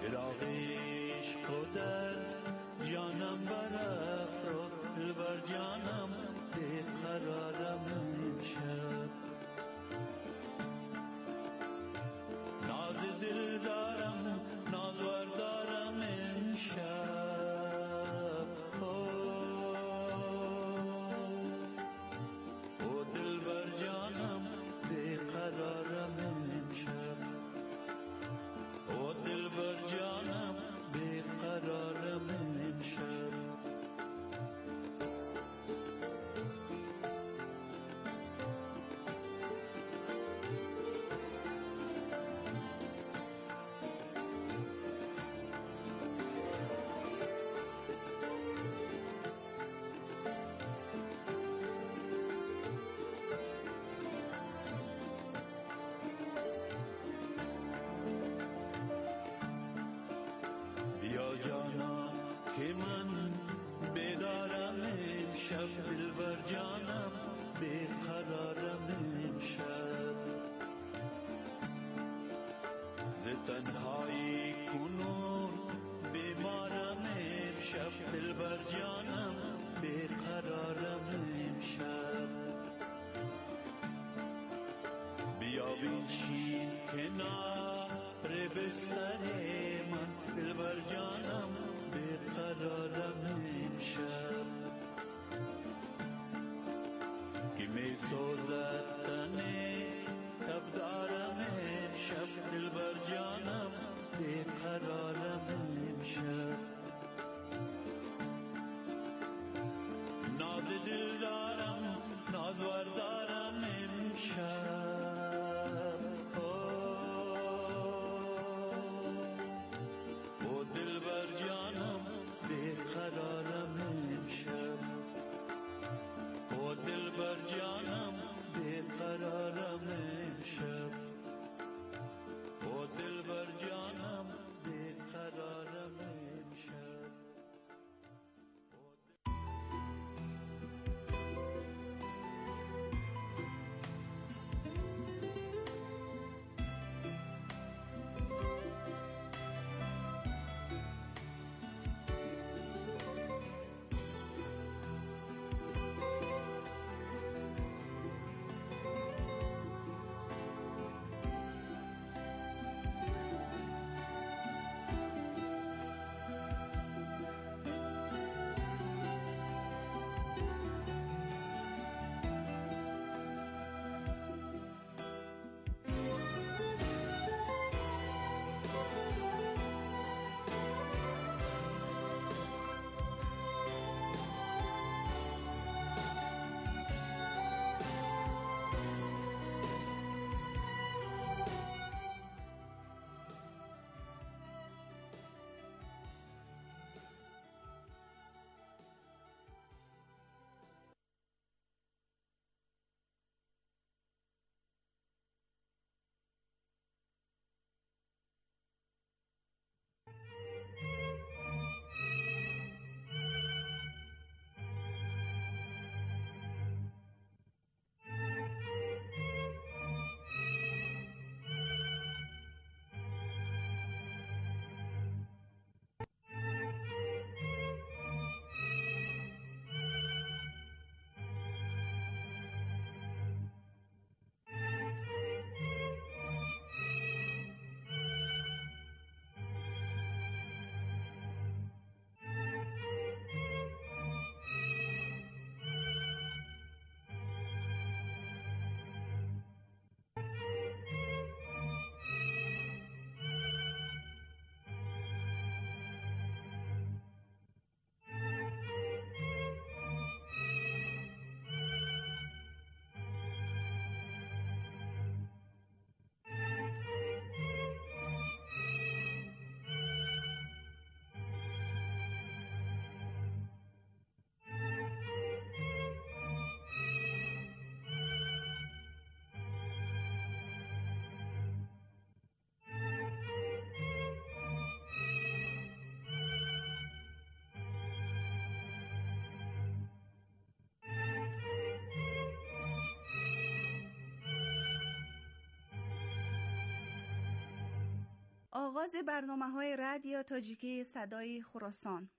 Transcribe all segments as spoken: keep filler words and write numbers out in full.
چراغ عشق و در جانم برافروز، دلبر جانم بیقرارم امشب. ناز دل دارم نازور دارم امشب. او دلبر جانم بیقرارم امشب. او دلبر جانم بیقرارم امشب. بیا جانا که من بیدارم امشب، دلبر جانم بیقرارم امشب. ز تنهایی کنون بیمارم امشب، دلبر جانم بیقرارم امشب. بیا بنشین کنار بستر من، دلبر جانم بیقرارم امشب. که می سوزد تن تب دارم امشب، دلبر جانم بیقرارم امشب. ناز دل دارم نازور دارم امشب. او دلبر جانم بیقرارم امشب. او دلبر جانم بیقرارم امشب. او دلبر جانم بیقرارم امشب. آغاز برنامه‌های رادیو تاجیکی صدای خراسان.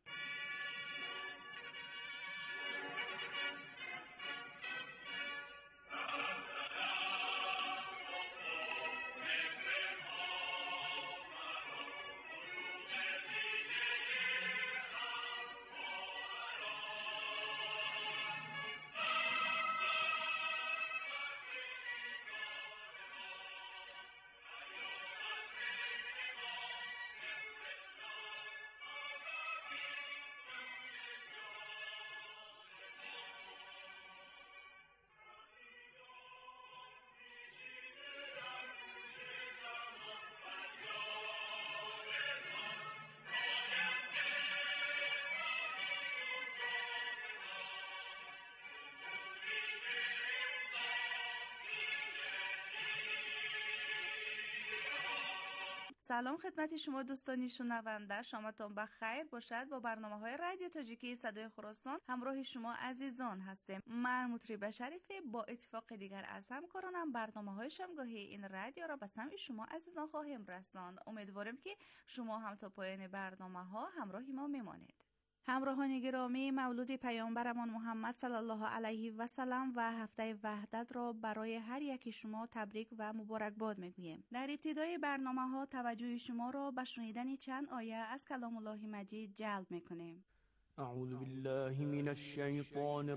سلام خدمت شما دوستانی شنونده، شامتان بخیر باشد. با برنامه‌های رادیو تاجیکی صدای خراسان همراه شما عزیزان هستیم. من مطرب شریفی با اتفاق دیگر از همکارانم برنامه‌های شامگاهی این رادیو را به سمع شما عزیزان خواهیم رساند. امیدواریم که شما هم تا پایان برنامه‌ها همراه ما میمانید. همراهان گرامی، مولود پیامبرمان محمد صلی الله علیه و سلم و هفته وحدت را برای هر یکی شما تبریک و مبارکباد میگوییم. در ابتدای برنامه ها توجه شما را به شنیدن چند آیه از کلام الله مجید جلب میکنیم. اعوذ بالله من الشیطان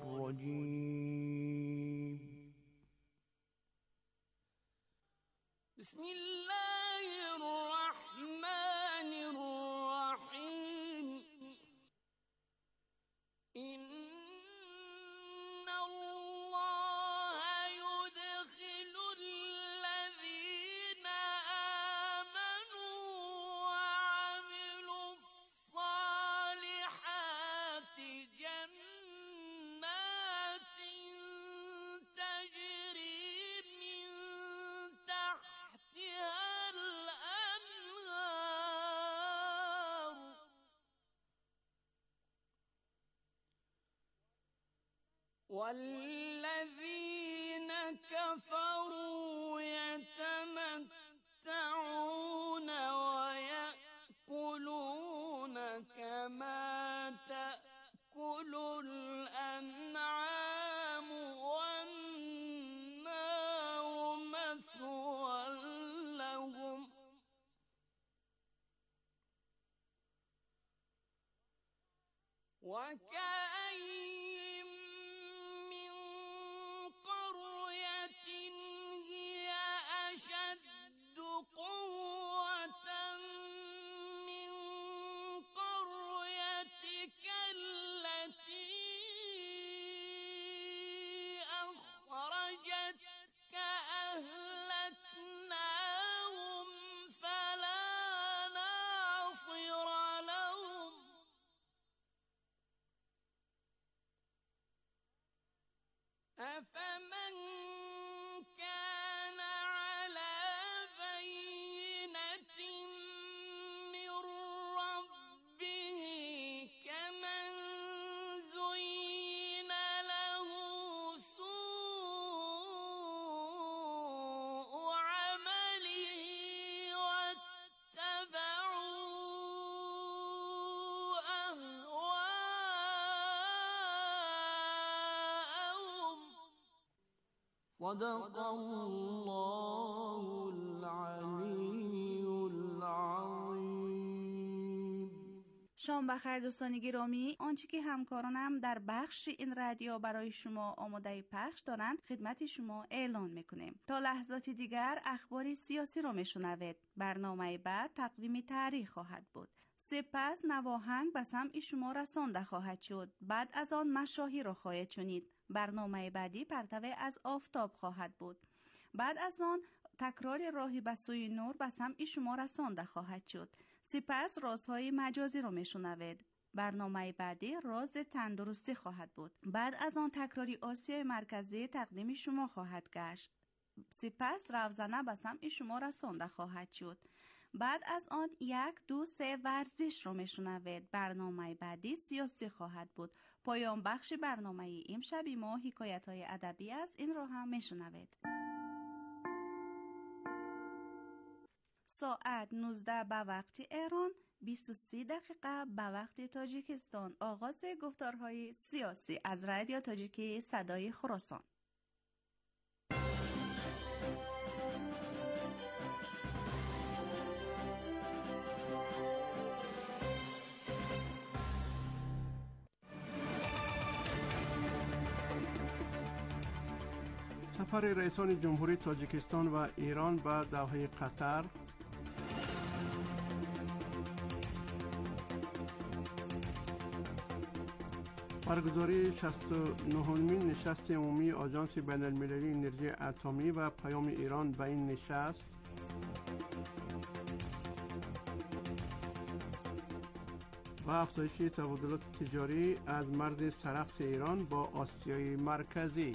الرجیم. بسم الله الرحمن الرحیم. إن الله يدخل الذين آمنوا وعملوا الصالحات جنات تجري من تحتها الأنهار والذين كفروا يتمتعون ويأكلون كما تأكل الأنعام والنار مثوى لهم وكأين من قرية هي أشد قوة من قريتك التي أخرجتك أهلكناهم فلا ناصر لهم أفمن كان على بينة من ربه كمن زين له سوء عمله واتبعوا أهواءهم. صدق الله العلی العظیم. شام بخیر دوستان گرامی، آنچه که همکارانم در بخش این رادیو برای شما آماده پخش دارند خدمت شما اعلان میکنیم. تا لحظات دیگر اخبار سیاسی را میشنوید. برنامه بعد تقویم تاریخ خواهد بود. سپس نواهنگ به سمع شما رسانده خواهد شد. بعد از آن مشاهیر را خواهید شنید. برنامه بعدی پرتو از آفتاب خواهد بود. بعد از آن تکرار راهی به سوی نور به سمع شما رسانده خواهد شد. سپس رازهای مجازی رو میشنوید. برنامه بعدی راز تندرستی خواهد بود. بعد از آن تکراری آسیای مرکزی تقدیم شما خواهد گشت. سپس روزانه به سمع شما رسانده خواهد شد. بعد از آن یک دو سه ورزش رو میشنوید. برنامه بعدی سیاسی خواهد بود. پایان بخش برنامه امشب ما حکایت های ادبی است. این رو هم میشنوید. ساعت نوزده به وقت ایران، بیست و سه دقیقه به وقت تاجیکستان آغاز گفتارهای سیاسی از رادیو تاجیکی صدای خراسان. سفر رئیسان جمهوری تاجیکستان و ایران به دوحه قطر، برگزاری شصت و نهمین نشست عمومی آژانس بین المللی انرژی اتمی و پیام ایران به این نشست، و افزایش تبادلات تجاری از مرز سرخس ایران با آسیای مرکزی.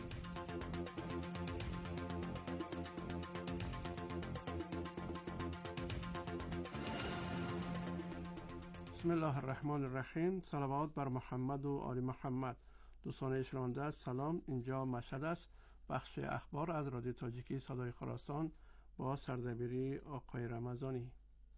بسم الله الرحمن الرحیم. صلوات بر محمد و آل محمد. دوستان شنونده سلام، اینجا مشهد است، بخش اخبار از رادیو تاجیکی صدای خراسان با سردبیری آقای رمضانی.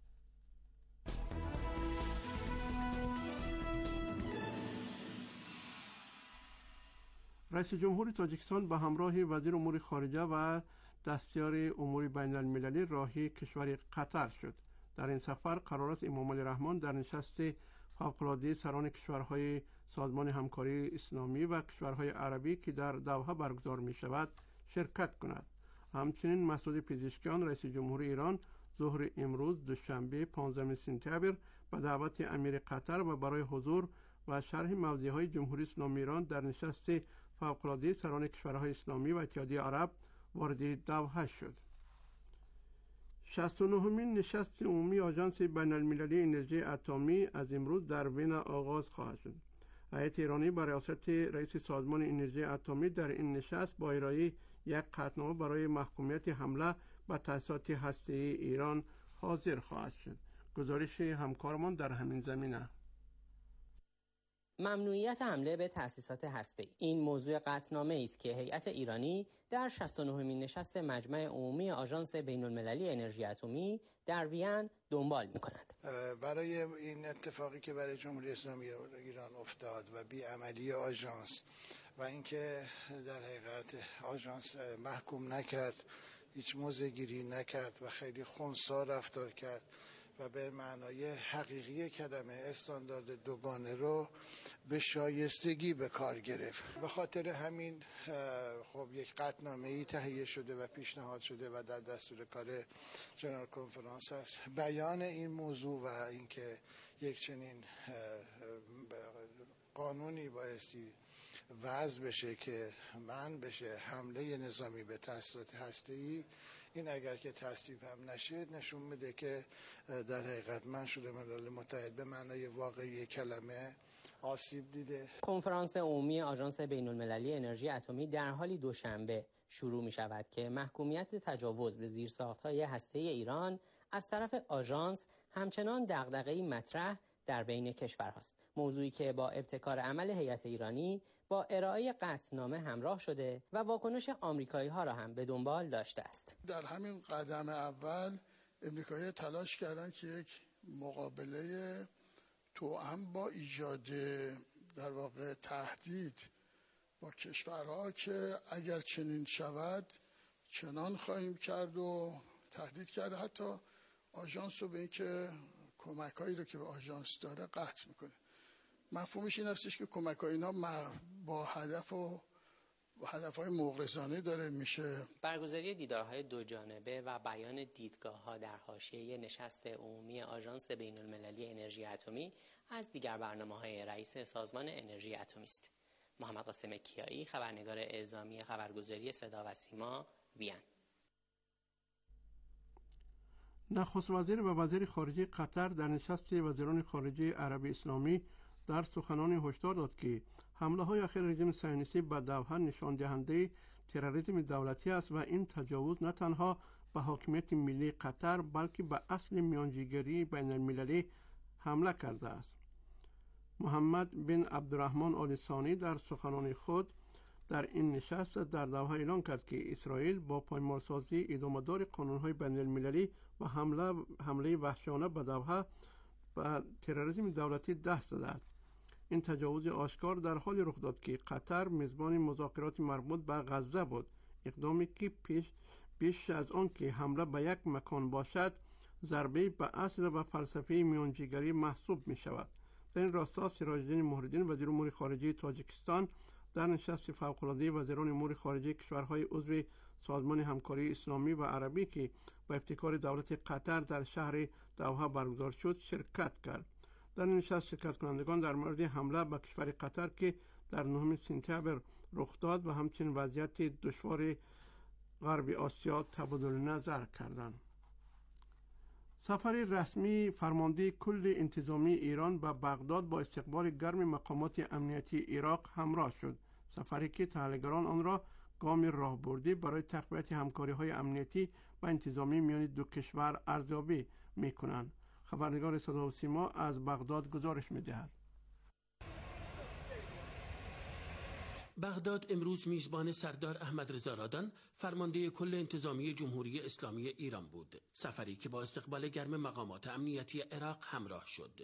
رئیس جمهور تاجیکستان به همراه وزیر امور خارجه و دستیار امور بین المللی راهی کشور قطر شد. در این سفر قرارات امام علی رحمان در نشست فوق‌العاده سران کشورهای سازمان همکاری اسلامی و کشورهای عربی که در دوحه برگزار می شود شرکت کند. همچنین مسعود پزشکیان رئیس جمهور ایران ظهر امروز دوشنبه پانزدهم سپتامبر به دعوت امیر قطر و برای حضور و شرح موضوعهای جمهوری اسلامی ایران در نشست فوق‌العاده سران کشورهای اسلامی و اتحادیه عرب وارد دوحه شد. شصت و نهمین نشست عمومی آژانس بین المللی انرژی اتمی از امروز در وین آغاز خواهد شد. هیئت ایرانی با ریاست رئیس سازمان انرژی اتمی در این نشست با ارائه یک قطعنامه برای محکومیت حمله به تأسیسات هسته‌ای ایران حاضر خواهد شد. گزارش همکارمان در همین زمینه. ممنوعیت حمله به تأسیسات هسته‌ای این موضوع قطعنامه است که هیئت ایرانی در شصت و نهمین نشست مجمع عمومی آژانس بین‌المللی انرژی اتمی در وین دنبال می‌کند. برای این اتفاقی که برای جمهوری اسلامی ایران افتاد و بی‌عملی آژانس و اینکه در حقیقت آژانس محکوم نکرد، هیچ موضع‌گیری نکرد و خیلی خنثی رفتار کرد و به معنای حقیقی کلمه استاندارد دوگانه رو به شایستگی به کار گرفت. به خاطر همین خب یک قطعنامه‌ای تهیه شده و پیشنهاد شده و در دستور کار جنرال کنفرانس است. بیان این موضوع و اینکه یک چنین قانونی بایستی وضع بشه که منع بشه حمله نظامی به تأسیسات هسته‌ای، این اگر که تصویب هم نشه نشون میده که در حقیقت منشور ملل متحد به معنای واقعی کلمه آسیب دیده. کنفرانس عمومی آژانس بین‌المللی انرژی اتمی در حالی دوشنبه شروع می شود که محکومیت تجاوز به زیرساخت‌های هسته‌ای ایران از طرف آژانس همچنان دغدغه‌ای مطرح در بین کشورهاست. موضوعی که با ابتکار عمل هیئت ایرانی با ارائه قطعنامه همراه شده و واکنش آمریکایی‌ها را هم به دنبال داشته است. در همین قدم اول امریکایی‌ها تلاش کردند که یک مقابله توأم با ایجاد در واقع تهدید با کشورها که اگر چنین شود چنان خواهیم کرد و تهدید کرده، حتی آژانس رو به اینکه کمک‌هایی رو که به آژانس داره قطع میکنه. مفهومش این هستش که کمک‌های اینا با هدف و هدف‌های مغرضانه داره میشه. برگزاری دیدارهای دو جانبه و بیان دیدگاه‌ها در حاشیه نشست عمومی آژانس بین‌المللی انرژی اتمی از دیگر برنامه‌های رئیس سازمان انرژی اتمی است. محمد قاسم کیایی، خبرنگار اعزامی خبرگزاری صدا و سیما، وین. نخست وزیر و وزیر خارجه قطر در نشست وزیران خارجه عربی اسلامی در سخنان هشدار داد که حمله های اخیر رژیم صهیونیستی به دوحه نشان دهنده تروریسم دولتی است و این تجاوز نه تنها به حاکمیت ملی قطر بلکه به اصل میانجیگری بین المللی حمله کرده است. محمد بن عبدالرحمن آل ثانی در سخنان خود در این نشست در دوحه اعلان کرد که اسرائیل با پایمالسازی ادامه‌دار قانون‌های بین‌المللی و حمله حمله وحشیانه به دوحه و تروریسم دولتی دست داده است. این تجاوز آشکار در حالی رخ داد که قطر میزبان مذاکرات مربوط به غزه بود، اقدامی که پیش پیش از آن که حمله به یک مکان باشد ضربه به اصل و فلسفه میانجیگری محسوب می شود. در این راستا سراج الدین مهرالدین وزیر امور خارجه تاجیکستان در نشست فوق‌العاده وزیران امور خارجه کشورهای عضو سازمان همکاری اسلامی و عربی که با ابتکار دولت قطر در شهر دوحه برگزار شد شرکت کرد. در این نشست شرکت کنندگان در مورد حمله به کشور قطر که در نهم سپتامبر رخ داد و همچنین وضعیت دشوار غرب آسیا تبادل نظر کردند. سفر رسمی فرمانده کل انتظامی ایران به بغداد با استقبال گرم مقامات امنیتی عراق همراه شد. سفری که تحلیلگران آن را گام راهبردی برای تقویت همکاری‌های امنیتی و انتظامی میان دو کشور ارزیابی می‌کنند. خبرنگار صدا و سیما از بغداد گزارش می‌دهد. بغداد امروز میزبان سردار احمد رضا رادان فرمانده کل انتظامی جمهوری اسلامی ایران بود. سفری که با استقبال گرم مقامات امنیتی عراق همراه شد.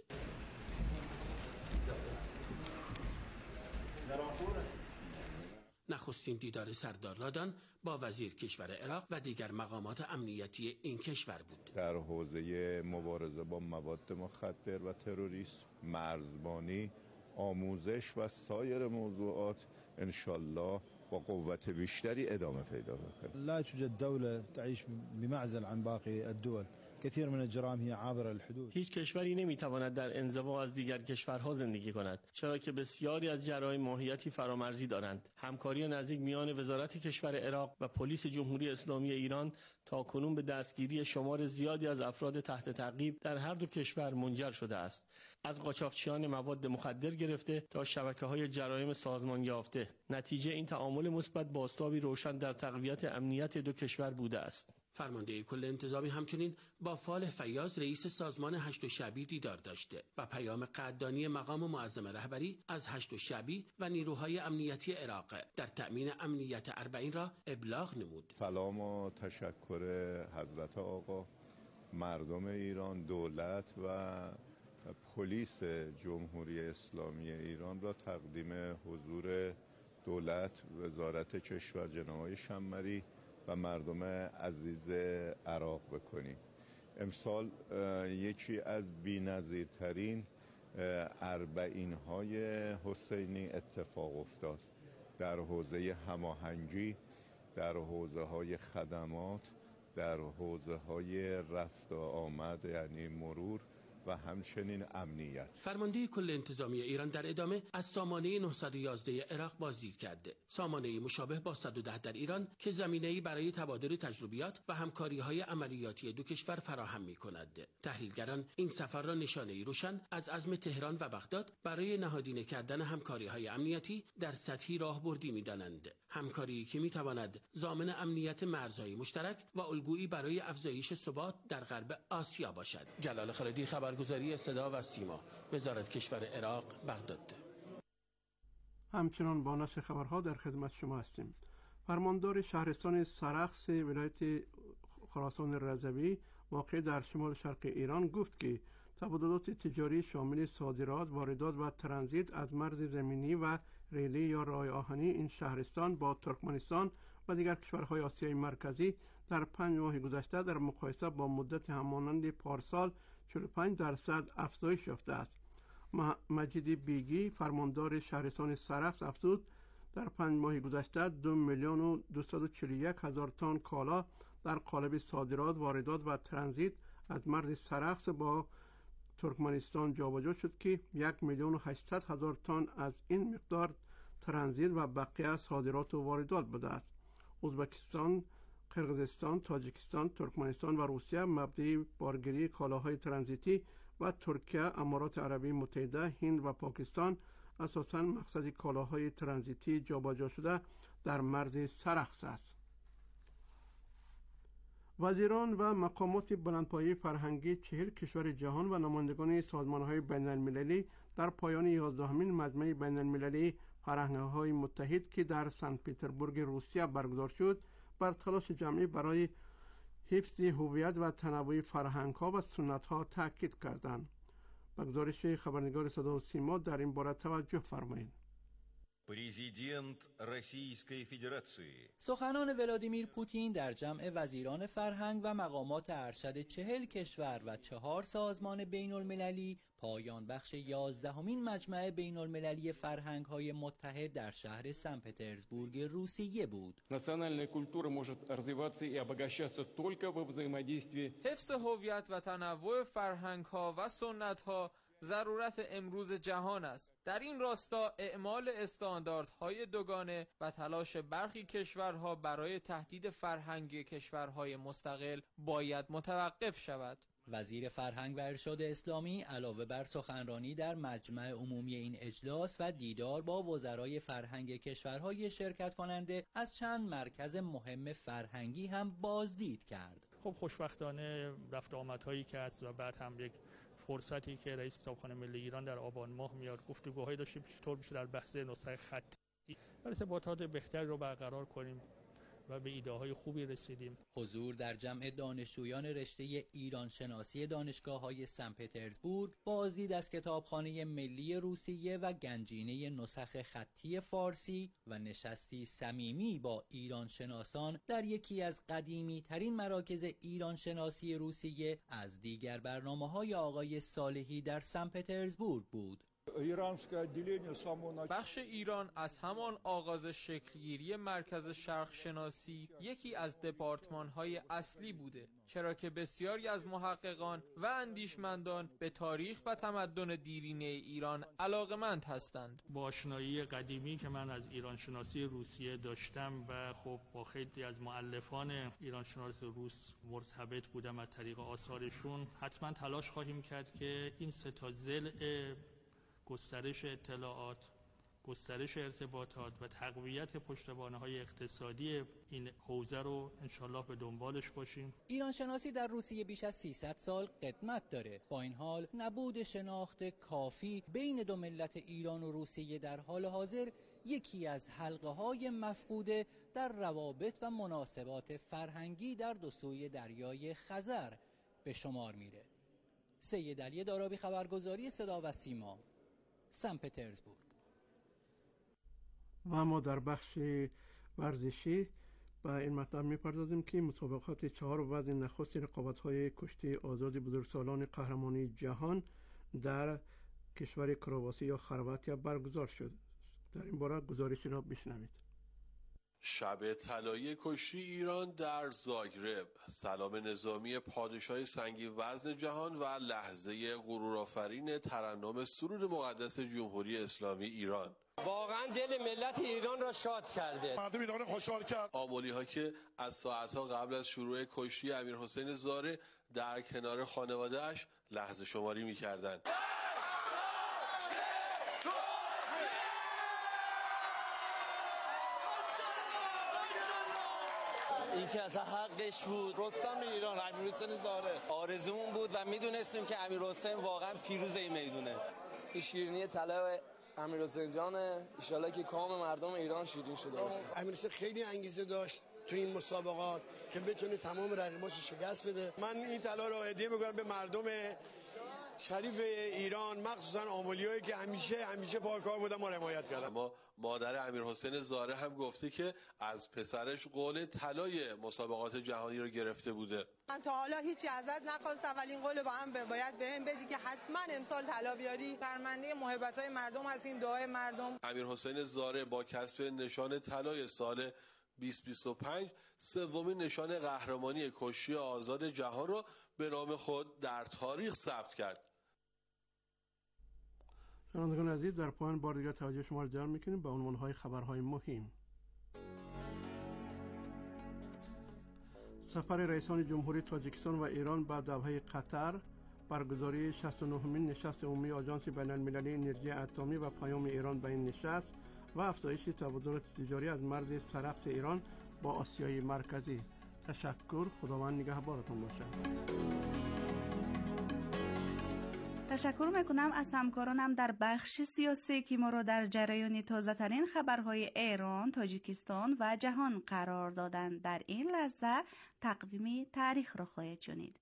نخستین دیدار سردار رادان با وزیر کشور عراق و دیگر مقامات امنیتی این کشور بود. در حوزه مبارزه با مواد مخدر و تروریسم، مرزبانی، آموزش و سایر موضوعات انشالله با قوت بیشتری ادامه پیدا می‌کنه. لا توجد دوله تعيش بمعزل عن باقي الدول. كثير من الجرائم هي عابرة الحدود. هیچ کشوری نمیتواند در انزوا از دیگر کشورها زندگی کند، چرا که بسیاری از جرایم ماهیتی فرامرزی دارند. همکاری نزدیک میان وزارت کشور عراق و پلیس جمهوری اسلامی ایران تا کنون به دستگیری شمار زیادی از افراد تحت تعقیب در هر دو کشور منجر شده است. از قاچاقچیان مواد مخدر گرفته تا شبکه‌های جرایم سازمان یافته. نتیجه این تعامل مثبت بازتابی روشن در تقویت امنیت دو کشور بوده است. فرمانده کل انتظامی همچنین با فالح فیاض رئیس سازمان هشت شعبی دیدار داشته و پیام قدردانی مقام معظم رهبری از هشت شعبی و نیروهای امنیتی عراق در تأمین امنیت اربعین را ابلاغ نمود. سلام و تشکر حضرت آقا، مردم ایران، دولت و پلیس جمهوری اسلامی ایران را تقدیم حضور دولت، وزارت کشور جناب آقای شمری و مردم عزیز عراق بکنیم. امسال یکی از بی‌نظیرترین اربعین های حسینی اتفاق افتاد در حوزه هماهنگی، در حوزه های خدمات، در حوزه های رفت و آمد یعنی مرور و همچنین امنیت. فرمانده کل انتظامی ایران در ادامه از سامانه نهصد و یازده عراق بازدید کرد. سامانه مشابه با صد و ده در ایران که زمینه‌ای برای تبادل تجربیات و همکاری‌های عملیاتی دو کشور فراهم می‌کند. تحلیلگران این سفر را نشانه‌ای روشن از عزم تهران و بغداد برای نهادینه کردن همکاری‌های امنیتی در سطحی راهبردی می‌دانند. همکاری که می‌تواند ضامن امنیت مرزهای مشترک و الگویی برای افزایش ثبات در غرب آسیا باشد. جلال خالدی، خبرگزاری صدا و سیما، وزارت کشور عراق، بغداد. همچنان با نشر خبرها در خدمت شما هستیم. فرماندار شهرستان سرخس ولایت خراسان رضوی واقع در شمال شرق ایران گفت که تبادلات تجاری شامل صادرات، واردات و ترانزیت از مرز زمینی و ریلی یا راه آهنی این شهرستان با ترکمنستان و دیگر کشورهای آسیای مرکزی در پنج ماه گذشته در مقایسه با مدت همانند پارسال چهل و پنج درصد افزایش یافته است. مجید بیگی فرماندار شهرستان سرخس افزود در پنج ماه گذشته دو میلیون و دویست و چهل و یک هزار تن کالا در قالب صادرات، واردات و ترانزیت از مرز سرخس با ترکمنستان جابجا شد که یک میلیون و هشتصد هزار تن از این مقدار ترانزیت و بقیه صادرات و واردات بوده است. ازبکستان، قرقیزستان، تاجیکستان، ترکمنستان و روسیه مبدأ بارگیری کالاهای ترانزیتی و ترکیه، امارات عربی متحده، هند و پاکستان اساساً مقصد کالاهای ترانزیتی جابجا شده در مرز سرخس است. وزیران و مقامات بلندپایه فرهنگی چهل کشور جهان و نمایندگان سازمان‌های بین‌المللی در پایان یازدهمین مجمع بین‌المللی فرهنگ‌های متحد که در سن پترزبورگ روسیه برگزار شد بر تلاش جمعی برای حفظ هویت و تنوع فرهنگ‌ها و سنت‌ها تاکید کردند. به گزارش خبرنگار صدا و سیما در این باره توجه فرمایید. پرزیدنت روسیه فدراسیی سخنان ولادیمیر پوتین در جمع وزیران فرهنگ و مقامات ارشد چهل کشور و چهار سازمان بین المللی پایان بخش یازدهمین مجمع بین المللی فرهنگ‌های متحد در شهر سن پترزبورگ روسیه بود. ناسیونальная культура может развиваться и обогащаться только во взаимодействии. حفظ هویت و تنوع فرهنگ‌ها و سنت‌ها ضرورت امروز جهان است. در این راستا اعمال استانداردهای دوگانه و تلاش برخی کشورها برای تهدید فرهنگی کشورهای مستقل باید متوقف شود. وزیر فرهنگ و ارشاد اسلامی علاوه بر سخنرانی در مجمع عمومی این اجلاس و دیدار با وزرای فرهنگ کشورهای شرکت کننده از چند مرکز مهم فرهنگی هم بازدید کرد. خب خوشبختانه رفت آمدهایی که هست و بعد هم یک فرصتی که رئیس کتابخانه ملی ایران در آبان ماه میاد گفتگوهایی داشتیم چطور میشه در بحث نسخه خطی ارتباطات بهتری رو برقرار کنیم و به ایده های خوبی رسیدیم. حضور در جمع دانشجویان رشته ایران شناسی دانشگاه‌های سن پترزبورگ، بازدید از کتابخانه ملی روسیه و گنجینه نسخ خطی فارسی و نشستی صمیمی با ایران شناسان در یکی از قدیمی ترین مراکز ایران شناسی روسیه از دیگر برنامه‌های آقای صالحی در سن پترزبورگ بود. بخش ایران از همان آغاز شکلگیری مرکز شرق شناسی یکی از دپارتمان‌های اصلی بوده، چرا که بسیاری از محققان و اندیشمندان به تاریخ و تمدن دیرینه ایران علاقمند هستند. با آشنایی قدیمی که من از ایران شناسی روسیه داشتم و خب با خیلی از مؤلفان ایران شناسی روس مرتبط بودم از طریق آثارشون، حتما تلاش خواهیم کرد که این سه تا ضلع گسترش اطلاعات، گسترش ارتباطات و تقویت پشتوانه‌های اقتصادی این حوزه رو انشالله به دنبالش باشیم. ایران شناسی در روسیه بیش از سیصد سال قدمت داره. با این حال نبود شناخت کافی بین دو ملت ایران و روسیه در حال حاضر یکی از حلقه‌های مفقوده در روابط و مناسبات فرهنگی در دو سوی دریای خزر به شمار میره. سید علی دارابی، خبرگزاری صدا و سیما، سن پترزبورگ. و ما در بخش ورزشی به این مطلب می‌پردازیم که مسابقات چهار و بعد نخست رقابت‌های کشتی آزاد بزرگسالان قهرمانی جهان در کشور کرواسی یا خرواتیا برگزار شد. در این باره گزارشی را بشنوید. شب طلایی کشتی ایران در زاگرب، سلام نظامی پادشاه سنگین وزن جهان و لحظه غرورآفرین ترنم سرود مقدس جمهوری اسلامی ایران واقعا دل ملت ایران را شاد کرده، مردم ایران خوشحال کرد. آملی ها که از ساعتها قبل از شروع کشتی امیر حسین زاره در کنار خانواده‌اش لحظه شماری می‌کردند. این که اصلا حقش بود. رستم ایران امیر حسین زاره آرزومون بود و میدونستیم که امیر حسین واقعا پیروز این میدونه. این شیرینی طلای امیر حسین جانه، ان شاءالله که کام مردم ایران شیرین شده باشه. امیر حسین خیلی انگیزه داشت تو این مسابقات که بتونه تمام رقیباشو شکست بده. من این طلا رو هدیه میکنم به مردم شریف ایران، مخصوصا آمولیایی که همیشه همیشه پایکار بودن ما حمایت کردن. اما مادر امیر حسین زاره هم گفته که از پسرش قول طلای مسابقات جهانی رو گرفته بوده. من تا حالا هیچی ازت نخواستم ولی این قول با هم باید بهم بدی که حتما امسال طلا بیاری. فرمانده محبت‌های مردم هستیم، دعای مردم. امیر حسین زاره با کسب نشان طلای سال بیست بیست و پنج سومین نشان قهرمانی کشتی آزاد جهان را به نام خود در تاریخ ثبت کرد. شنوندگان عزیز، در پایان بار دیگر توجه شما را جلب می‌کنیم به عنوان‌های خبرهای مهم. سفر رئیسان جمهوری تاجیکستان و ایران به دوحه قطر، برگزاری شصت و نهمین نشست عمومی آژانس بین‌المللی انرژی اتمی و پیام ایران به این نشست و افزایش تبادلات تجاری از مرز سرخس ایران با آسیای مرکزی. تشکر. خداوند نگهبانتون باشد. تشکر میکنم از همکارانم در بخش سیاسی که ما را در جریان تازه ترین خبرهای ایران، تاجیکستان و جهان قرار دادند. در این لحظه تقویم تاریخ را خواهید شنید.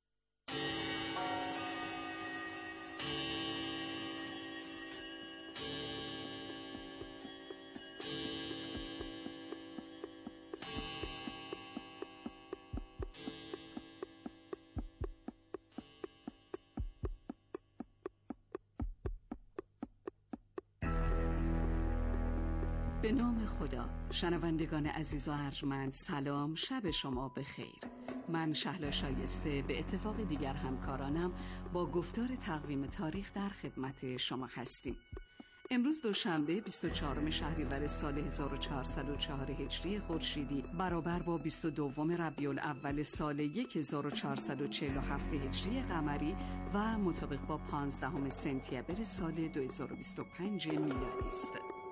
به نام خدا. شنوندگان عزیز و ارجمند، سلام، شب شما بخیر. من شهلا شایسته به اتفاق دیگر همکارانم با گفتار تقویم تاریخ در خدمت شما هستیم. امروز دوشنبه بیست و چهارم شهریور سال هزار و چهارصد و چهار هجری خورشیدی برابر با بیست و دوم ربیع الاول سال هزار و چهارصد و چهل و هفت هجری قمری و مطابق با پانزدهم سپتامبر سال دو هزار و بیست و پنج میلادی است.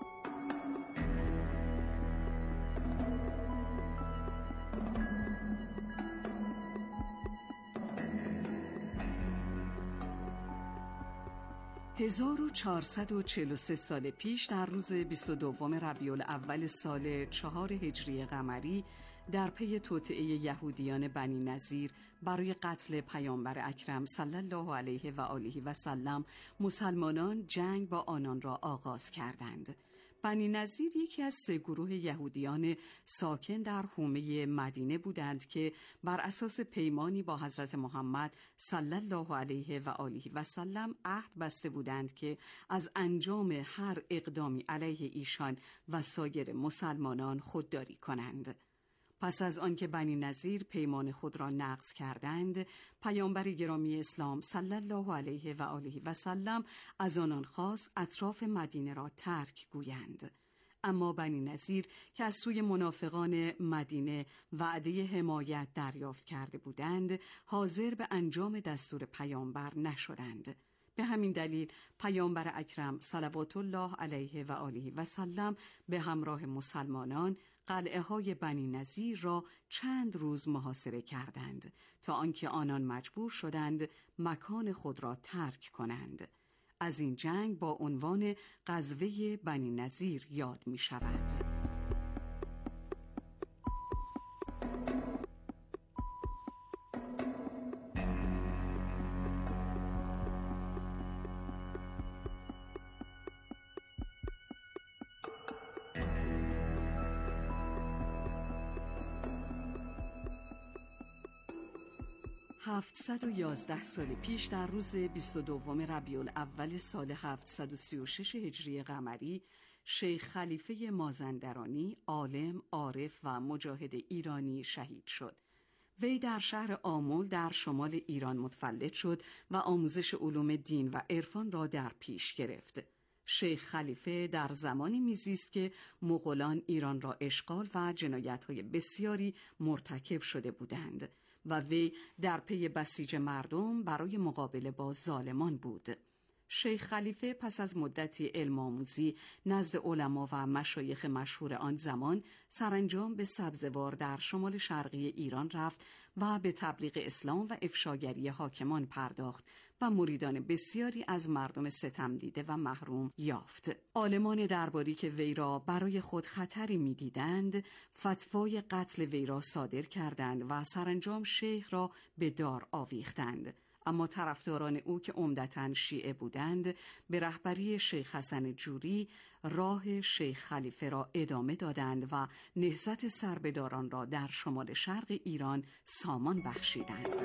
هزار و چهارصد و چهل و سه سال پیش در روز بیست و دوم ربیع الاول سال چهار هجری قمری در پی توطئه یهودیان بنی نظیر برای قتل پیامبر اکرم صلی الله علیه و آله و سلم مسلمانان جنگ با آنان را آغاز کردند. بنی نظیر یکی از سه گروه یهودیان ساکن در حومه مدینه بودند که بر اساس پیمانی با حضرت محمد صلی الله علیه و آله و سلم عهد بسته بودند که از انجام هر اقدامی علیه ایشان و سایر مسلمانان خودداری کنند. پس از آنکه بنی نظیر پیمان خود را نقض کردند، پیامبر گرامی اسلام صلی الله علیه و آله و سلم از آنان خواست اطراف مدینه را ترک گویند. اما بنی نظیر که از سوی منافقان مدینه وعده حمایت دریافت کرده بودند، حاضر به انجام دستور پیامبر نشدند. به همین دلیل پیامبر اکرم صلوات الله علیه و آله و سلم به همراه مسلمانان قلعه های بنی نظیر را چند روز محاصره کردند تا آنکه آنان مجبور شدند مکان خود را ترک کنند. از این جنگ با عنوان غزوه بنی نظیر یاد می شود. هفتصد و یازده سال پیش در روز بیست و دوم ربیع الاول سال هفتصد و سی و شش هجری قمری، شیخ خلیفه مازندرانی، عالم، عارف و مجاهد ایرانی شهید شد. وی در شهر آمل در شمال ایران متولد شد و آموزش علوم دین و عرفان را در پیش گرفت. شیخ خلیفه در زمانی میزیست که مغولان ایران را اشغال و جنایت‌های بسیاری مرتکب شده بودند و وی در پی بسیج مردم برای مقابله با ظالمان بود. شیخ خلیفه پس از مدتی علم آموزی نزد علما و مشایخ مشهور آن زمان سرانجام به سبزوار در شمال شرقی ایران رفت و به تبلیغ اسلام و افشاگری حاکمان پرداخت و مریدان بسیاری از مردم ستم دیده و محروم یافت. عالمان درباری که وی را برای خود خطری می‌دیدند، فتوای قتل وی را صادر کردند و سرانجام شیخ را به دار آویختند. اما طرفداران او که عمدتاً شیعه بودند، به رهبری شیخ حسن جوری راه شیخ خلیفه را ادامه دادند و نهضت سربداران را در شمال شرق ایران سامان بخشیدند.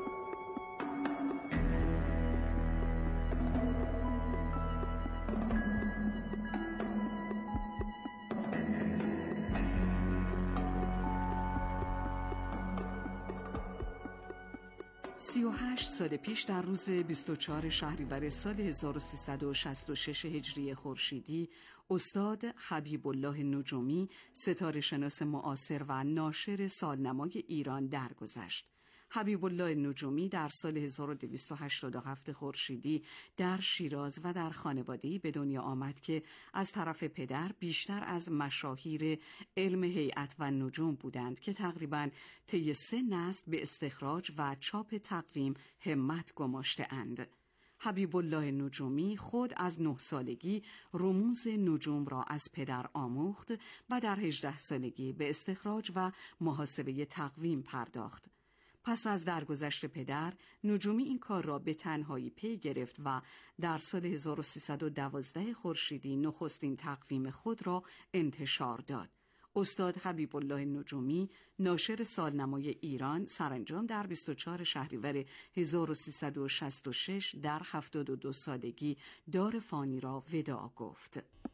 سی و هشت سال پیش در روز بیست و چهارم شهریور سال هزار و سیصد و شصت و شش هجری خورشیدی، استاد حبیب الله نجومی، ستاره شناس معاصر و ناشر سالنمای ایران درگذشت. حبیب الله نجومی در سال هزار و دویست و هشتاد و هفت خورشیدی در شیراز و در خانواده‌ای به دنیا آمد که از طرف پدر بیشتر از مشاهیر علم هیئت و نجوم بودند که تقریباً طی سه نسل به استخراج و چاپ تقویم همت گماشته اند. حبیب الله نجومی خود از نه سالگی رموز نجوم را از پدر آموخت و در هجده سالگی به استخراج و محاسبه تقویم پرداخت. پس از درگذشت پدر، نجومی این کار را به تنهایی پی گرفت و در سال هزار و سیصد و دوازده خورشیدی نخستین تقویم خود را انتشار داد. استاد حبیب الله نجومی، ناشر سالنمای ایران، سرانجام در بیست و چهارم شهریور هزار و سیصد و شصت و شش در هفتاد و دو سالگی دار فانی را وداع گفت.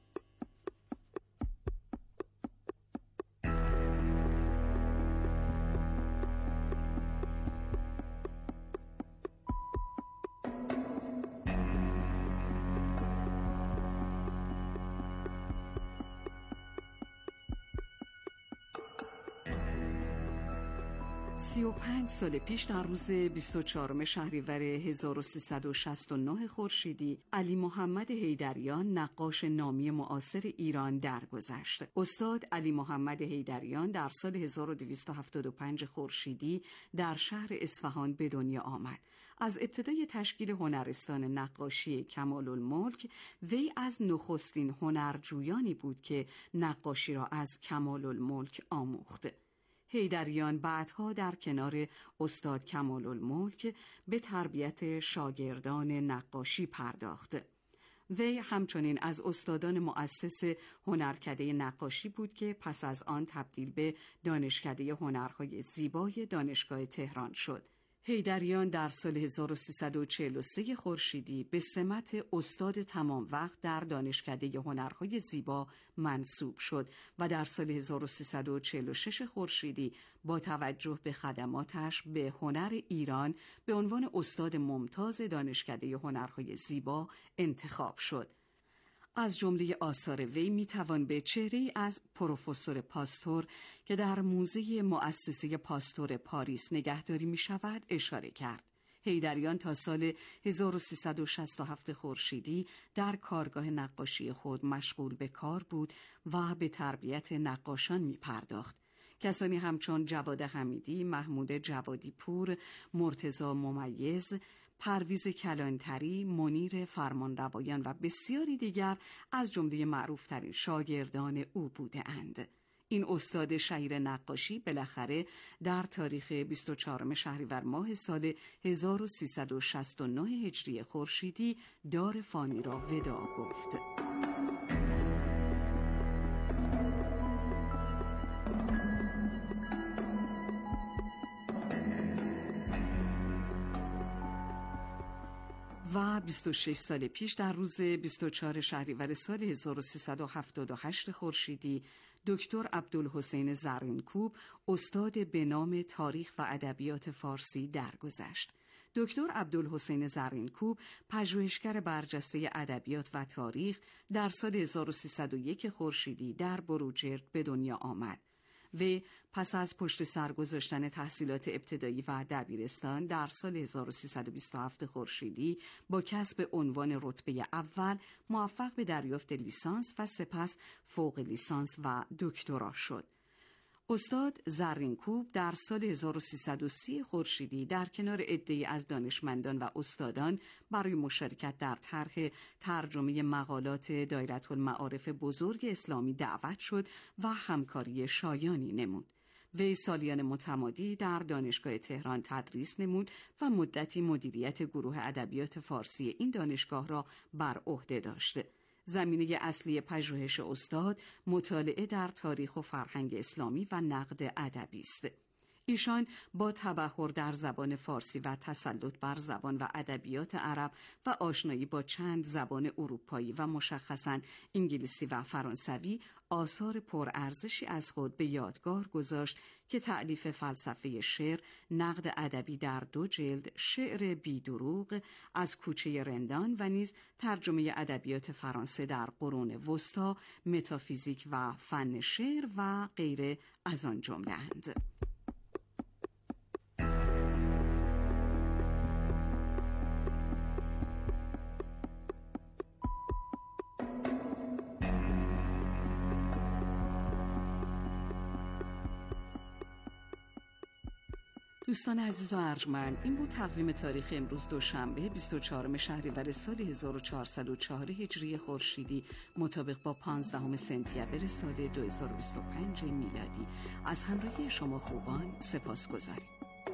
سی و پنج سال پیش در روز بیست و چهارم شهریور هزار و سیصد و شصت و نه خورشیدی، علی محمد حیدریان، نقاش نامی معاصر ایران درگذشت. استاد علی محمد حیدریان در سال هزار و دویست و هفتاد و پنج خورشیدی در شهر اصفهان به دنیا آمد. از ابتدای تشکیل هنرستان نقاشی کمال الملک، وی از نخستین هنرجویانی بود که نقاشی را از کمال الملک آموخت. حیدریان بعدها در کنار استاد کمال الملک به تربیت شاگردان نقاشی پرداخت. وی همچنین از استادان مؤسس هنرکده نقاشی بود که پس از آن تبدیل به دانشکده هنرهای زیبای دانشگاه تهران شد. حیدریان در سال هزار و سیصد و چهل و سه خورشیدی به سمت استاد تمام وقت در دانشکده هنرهای زیبا منصوب شد و در سال هزار و سیصد و چهل و شش خورشیدی با توجه به خدماتش به هنر ایران به عنوان استاد ممتاز دانشکده هنرهای زیبا انتخاب شد. از جمله آثار وی میتوان به چهره‌ای از پروفسور پاستور که در موزه مؤسسه پاستور پاریس نگهداری می شود اشاره کرد. حیدریان تا سال هزار و سیصد و شصت و هفت خورشیدی در کارگاه نقاشی خود مشغول به کار بود و به تربیت نقاشان می پرداخت. کسانی همچون جواد حمیدی، محمود جوادی پور، مرتضی ممیز، پرویز کلانتری، منیر فرمانروایان و بسیاری دیگر از جمله معروفترین شاگردان او بوده اند. این استاد شهیر نقاشی بالاخره در تاریخ بیست و چهارم شهریور ماه سال هزار و سیصد و شصت و نه هجری خورشیدی دار فانی را وداع گفت. و بیست و شش سال پیش در روز بیست و چهارم شهریور سال هزار و سیصد و هفتاد و هشت خورشیدی، دکتر عبدالحسین زرینکوب، استاد به نام تاریخ و ادبیات فارسی درگذشت. دکتر عبدالحسین زرینکوب، پژوهشگر برجسته ادبیات و تاریخ، در سال هزار و سیصد و یک خورشیدی در بروجرد به دنیا آمد. وی پس از پشت سر گذاشتن تحصیلات ابتدایی و دبیرستان در سال هزار و سیصد و بیست و هفت خورشیدی با کسب عنوان رتبه اول موفق به دریافت لیسانس و سپس فوق لیسانس و دکترا شد. استاد زرینکوب در سال هزار و سیصد و سی خورشیدی در کنار عده‌ای از دانشمندان و استادان برای مشارکت در طرح ترجمه مقالات دایرةالمعارف بزرگ اسلامی دعوت شد و همکاری شایانی نمود. وی سالیان متمادی در دانشگاه تهران تدریس نمود و مدتی مدیریت گروه ادبیات فارسی این دانشگاه را بر عهده داشت. زمینه اصلی پژوهش استاد مطالعه در تاریخ و فرهنگ اسلامی و نقد ادبی است. ایشان با تبحر در زبان فارسی و تسلط بر زبان و ادبیات عرب و آشنایی با چند زبان اروپایی و مشخصاً انگلیسی و فرانسوی آثار پرارزشی از خود به یادگار گذاشت که تألیف فلسفه شعر، نقد ادبی در دو جلد، شعر بی‌دروغ، از کوچه رندان و نیز ترجمه ادبیات فرانسه در قرون وسطی، متافیزیک و فن شعر و غیره از آن جمله اند. دوستان عزیز و ارجمند، این بود تقویم تاریخ امروز دوشنبه بیست و چهارم شهریور سال هزار و چهارصد و چهار هجری خورشیدی مطابق با پانزدهم سپتامبر سال دو هزار و بیست و پنج میلادی. از همراهی شما خوبان سپاسگزاریم.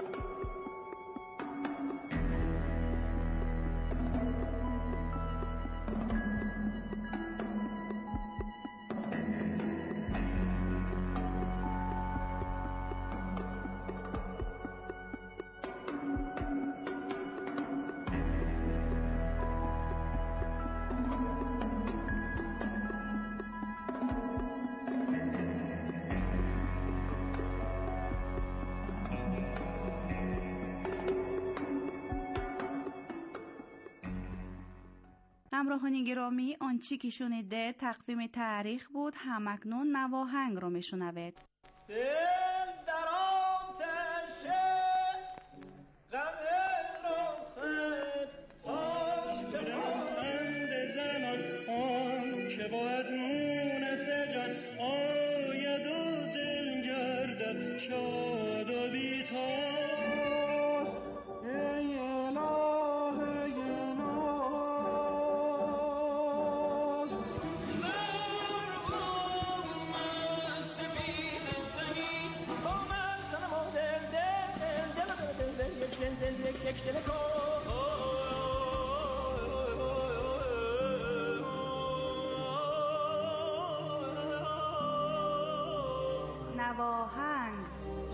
همراهان گرامی، آنچه که شنیده تقویم تاریخ بود. همکنون نواهنگ را میشنوید. نواهنگ.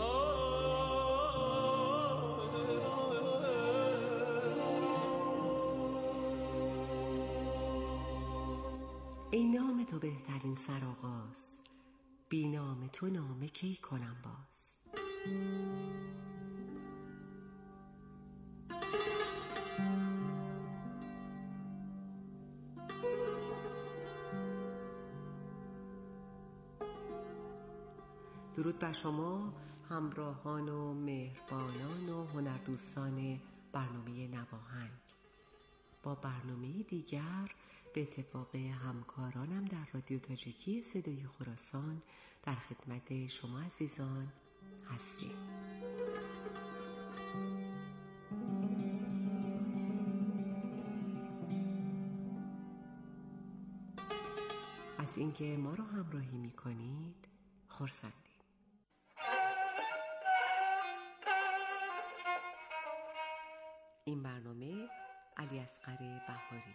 ای نام تو بهترین سرآغاز، بی نام تو نامه کی کنم باز. درود بر شما همراهان و مهربانان و هنردوستان برنامه نواهنگ. با برنامه دیگر به اتفاق همکارانم در رادیو تاجیکی صدای خراسان در خدمت شما عزیزان هستیم. از اینکه ما رو همراهی می‌کنید خرسندیم. این برنامه علیاصغر بهاری.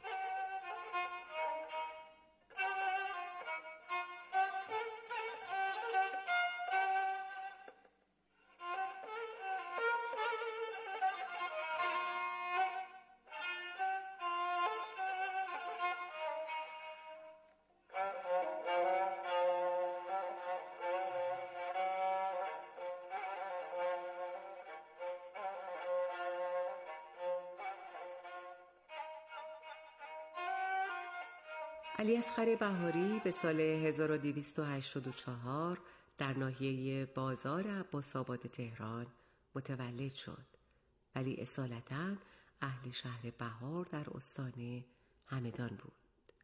علیاصغر بهاری به سال هزار و دویست و هشتاد و چهار در ناحیه بازار عباس‌آباد تهران متولد شد، ولی اصالتاً اهل شهر بهار در استان همدان بود.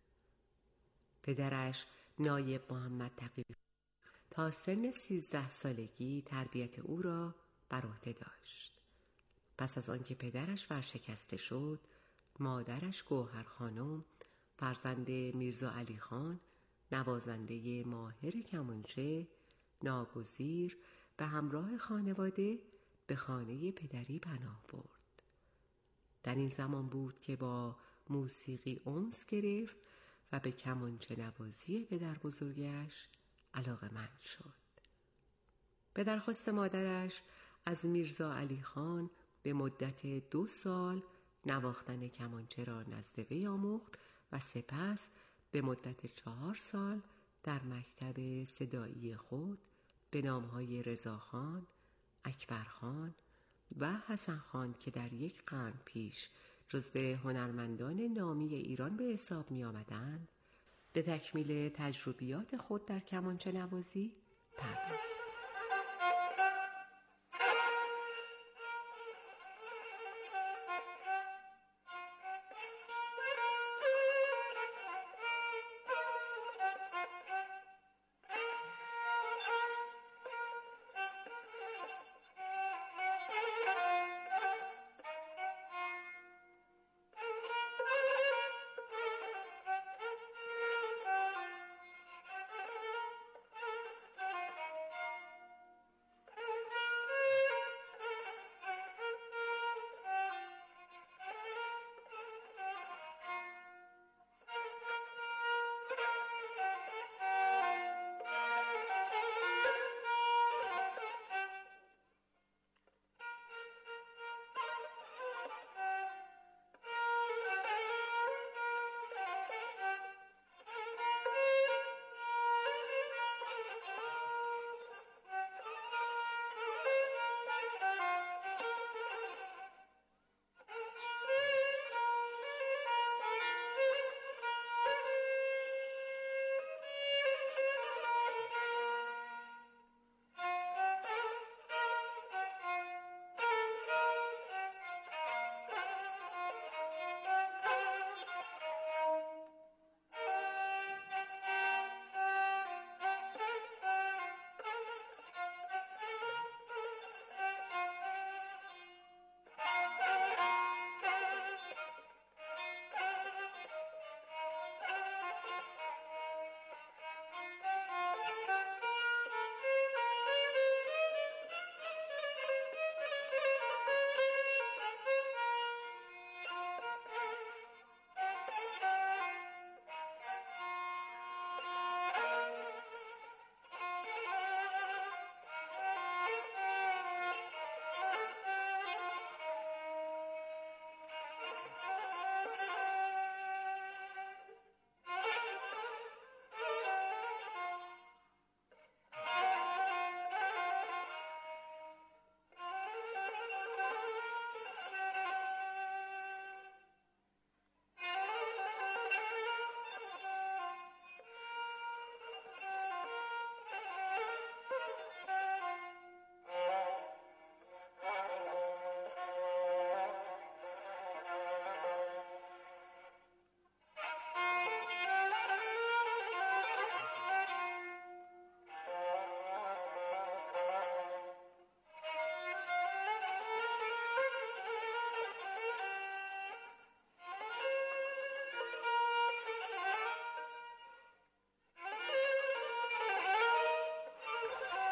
پدرش نایب محمد تقی تا سن سیزده سالگی تربیت او را بر عهده داشت. پس از آنکه پدرش ورشکسته شد، مادرش گوهر خانم فرزند میرزا علی خان نوازنده ماهر کمانچه ناگزیر به همراه خانواده به خانه پدری پناه برد. در این زمان بود که با موسیقی انس گرفت و به کمانچه نوازی پدر بزرگش علاقه‌مند شد. به درخواست مادرش از میرزا علی خان به مدت دو سال نواختن کمانچه را نزد وی آموخت و سپس به مدت چهار سال در مکتب صدایی خود به نامهای رضاخان، اکبرخان و حسنخان که در یک قرن پیش جزو هنرمندان نامی ایران به حساب می آمدند، به تکمیل تجربیات خود در کمانچه نوازی پرداخت.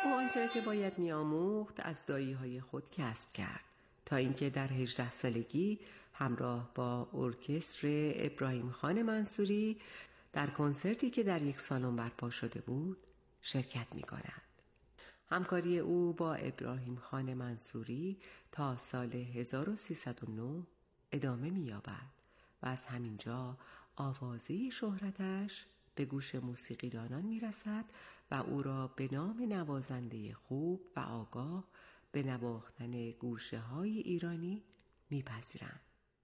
او آنچه را که باید می‌آموخت از دایی‌های خود کسب کرد تا اینکه در هجده سالگی همراه با ارکستر ابراهیم خان منصوری در کنسرتی که در یک سالن برپا شده بود شرکت می‌کند. همکاری او با ابراهیم خان منصوری تا سال هزار و سیصد و نه ادامه می‌یابد و از همینجا آوازه شهرتش به گوش موسیقیدانان می‌رسد و او را به نام نوازنده خوب و آگاه به نواختن گوشه‌های ایرانی می‌پذیرند.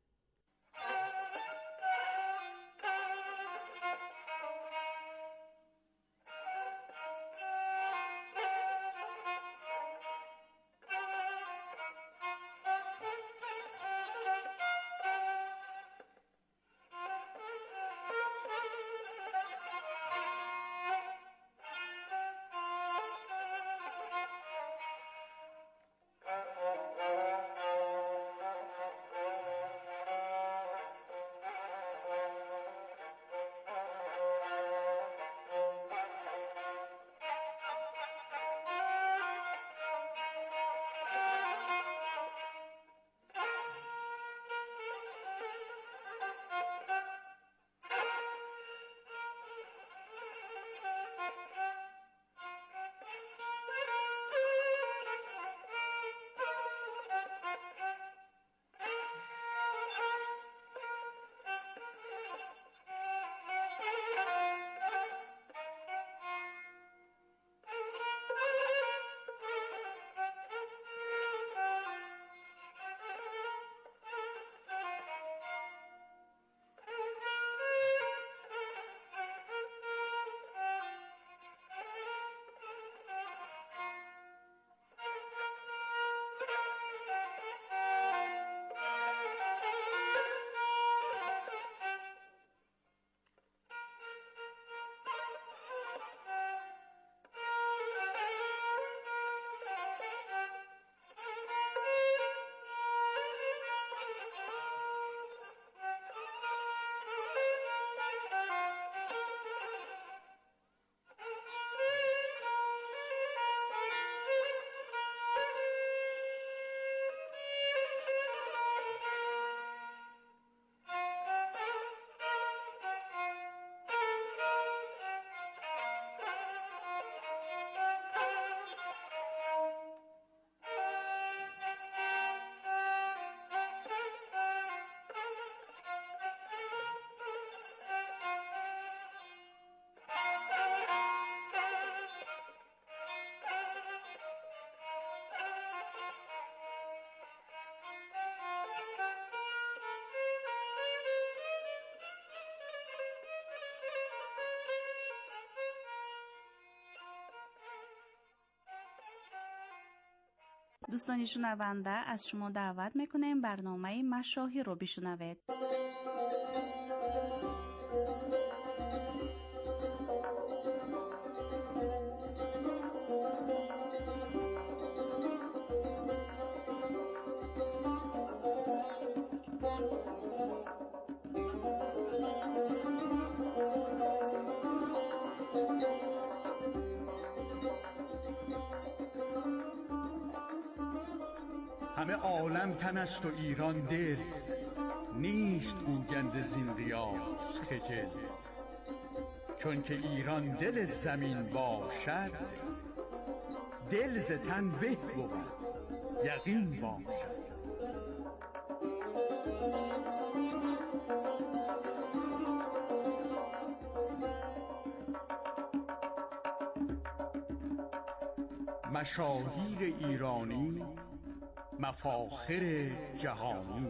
دوستانی شنونده، از شما دعوت میکنیم برنامه مشاهیر رو بشنوید. همه عالم تن است و ایران دل، نیست گوگند زین ریاض خجل. چون که ایران دل زمین باشد، دل ز تن به بود یقین باشد. مشاهیر ایرانی، مفاخر جهانی.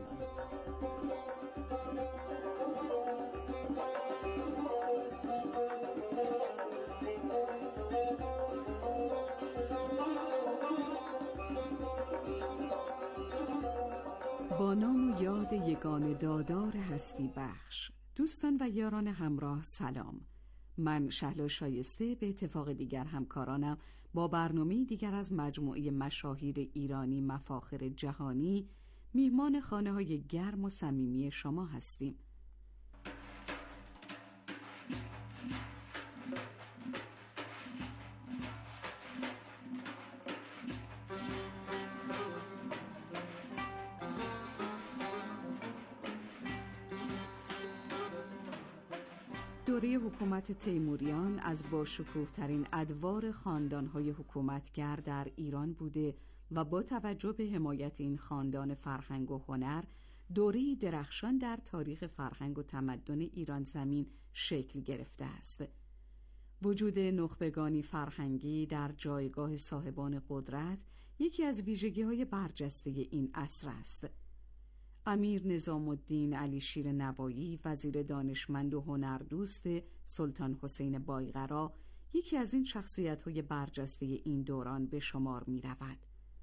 با نام و یاد یگان دادار هستی بخش. دوستان و یاران همراه سلام. من شهلا شایسته به اتفاق دیگر همکارانم با برنامه دیگر از مجموعه مشاهیر ایرانی مفاخر جهانی میهمان خانه های گرم و صمیمی شما هستیم. دوره حکومت تیموریان از باشکوه‌ترین ادوار خاندان‌های حکومتگر در ایران بوده و با توجه به حمایت این خاندان فرهنگ و هنر، دوره‌ای درخشان در تاریخ فرهنگ و تمدن ایران زمین شکل گرفته است. وجود نخبگانی فرهنگی در جایگاه صاحبان قدرت یکی از ویژگی‌های برجسته این عصر است. امیر نظام الدین علیشیر نوایی، وزیر دانشمند و هنردوست سلطان حسین بایقرا، یکی از این شخصیت‌های برجسته این دوران به شمار می‌رود.